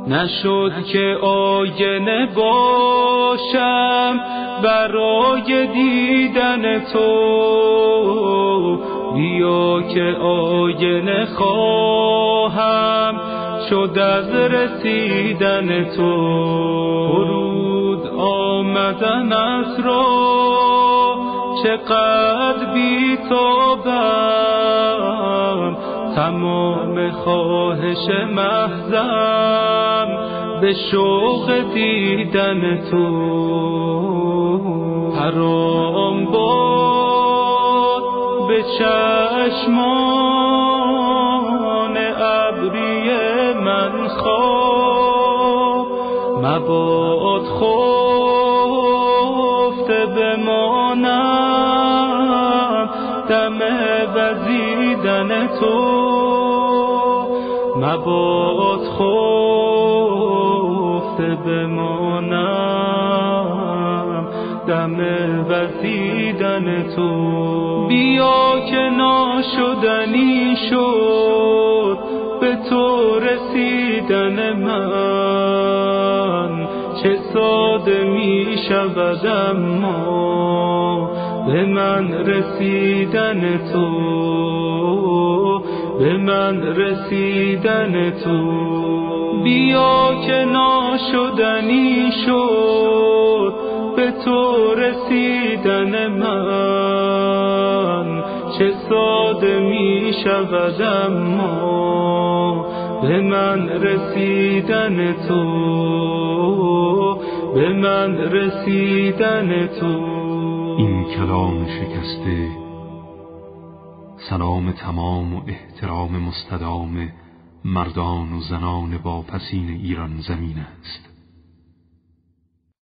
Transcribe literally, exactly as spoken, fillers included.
نشد که آینه باشم برای دیدن تو. بیا که آینه خواهم شد از رسیدن تو. فرود آمدن از راه چقدر بی‌تابم، تمام خواهش محضم به شوق دیدن تو. حرام باد به چشمان ابری من خواب، مباد خفته بمانم دم وزیدن تو. مباد خفته بمانم دم وزیدن تو. بیا که ناشدنی شد به تو رسیدن من، چه ساده می شود اما به من رسیدن تو. به من رسیدن تو. بیا که ناشدنی شد به تو رسیدن من، چه ساده می شود اما به من رسیدن تو. به من رسیدن تو. این کلام شکسته سلام تمام و احترام مستدام مردان و زنان واپسین ایران زمین است.